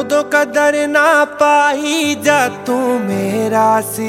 ਉਦੋਂ ਕਦਰ ਨਾ ਪਾਈ ਜਾ ਤੂੰ ਮੇਰਾ ਸੀ।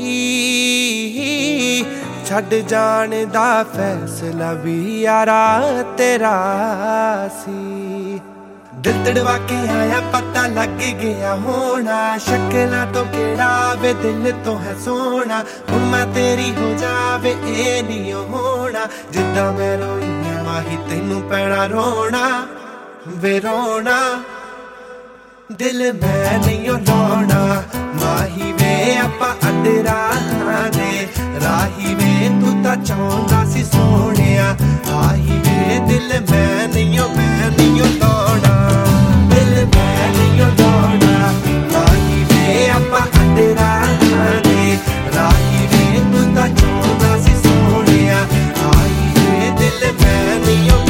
ਛੱਡ ਜਾਣ ਦਾ ਫੈਸਲਾ ਵੀ ਯਾਰਾ ਤੇਰਾ ਸੀ। ਦਿਲ ਤੜਵਾ ਕੇ ਆਇਆ ਪਤਾ ਲੱਗ ਗਿਆ ਹੋਣਾ, ਸ਼ਕਲਾਂ ਤੋਂ ਕਿਹੜਾ ਵੇ ਦਿਲ ਤੋਂ ਹੈ ਸੋਹਣਾ। ਹੁਣ ਮੈਂ ਤੇਰੀ ਹੋ ਜਾਵੇ ਇਹ ਨਹੀਂ ਹੋਣਾ, ਜਿੱਦਾਂ ਮੈਂ ਰੋਈ ਮਾਹੀ ਤੈਨੂੰ ਪੈਣਾ ਰੋਣਾ ਵੇ ਰੋਣਾ। ਦਿਲ ਮੈਂ ਨਹੀਂ ਲਾਉਣਾ ਮਾਹੀ ਵੇ, ਆਪਾਂ ਅੱਡ ਰਾਹਾਂ ਦੇ ਰਾਹੀ ਵੇ। ਤੂੰ ਤਾਂ ਚਾਹੁੰਦਾ ਸੀ ਸੋਹਣਿਆ ਆਹੀ ਵੇ, ਦਿਲ ਮੈਂ ਨਹੀਂ ਲਾਉਣਾ। ਦਿਲ ਮੈਂ ਨਹੀਂ ਲਾਉਣਾ ਮਾਹੀ ਵੇ, ਆਪਾਂ ਅੱਡ ਰਾਹਾਂ ਦੇ ਰਾਹੀ ਵੇ। ਤੂੰ ਤਾਂ ਚਾਹੁੰਦਾ ਸੀ ਸੋਹਣਿਆ ਆਹੀ ਵੇ, ਦਿਲ ਮੈਂ ਨਹੀਂ ਲਾਉਣਾ।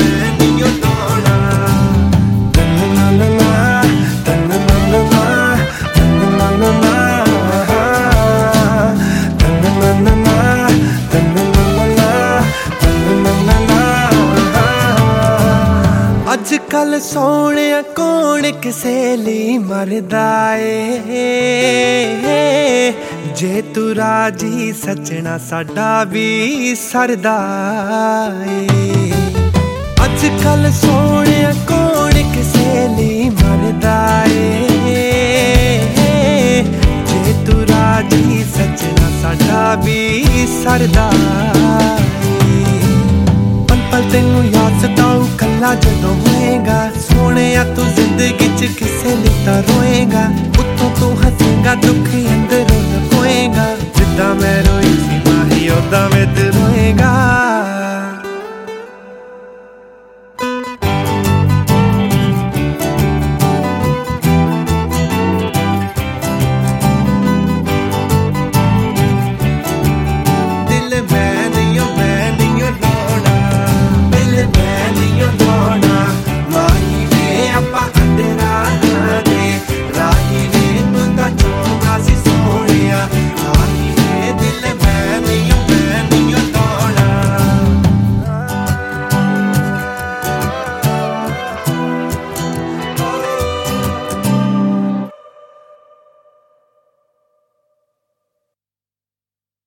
ਅੱਜ ਕੱਲ ਸੋਹਣਿਆ ਕੌਣ ਕਿਸੇ ਲਈ ਮਰਦਾ ਏ, ਜੇ ਤੂੰ ਰਾਜੀ ਸੱਜਣਾ ਸਾਡਾ ਵੀ ਸਰਦਾ ਏ। ਅੱਜ ਕੱਲ ਸੋਹਣਿਆ ਕੌਣ ਕਿਸੇ ਲਈ ਮਰਦਾ ਏ, ਜੇ ਤੂੰ ਰਾਜੀ ਸੱਜਣਾ ਸਾਡਾ ਵੀ ਸਰਦਾ ਏ। ਪਲ ਪਲ ਤੈਨੂੰ ਯਾਦ ਸਤਾਊ ਕੱਲਾ ਜਦੋਂ ਹੋਏਗਾ, ਸੋਹਣਿਆ ਤੂੰ ਜ਼ਿੰਦਗੀ ਚ ਕਿਸੇ ਲਈ ਤਾਂ ਰੋਏਗਾ। ਉੱਤੋਂ ਤੂੰ ਹੱਸੇਗਾ ਦੁੱਖ ਅੰਦਰੋਂ ਲਕੋਏਗਾ, ਜਿੱਦਾਂ ਮੈਂ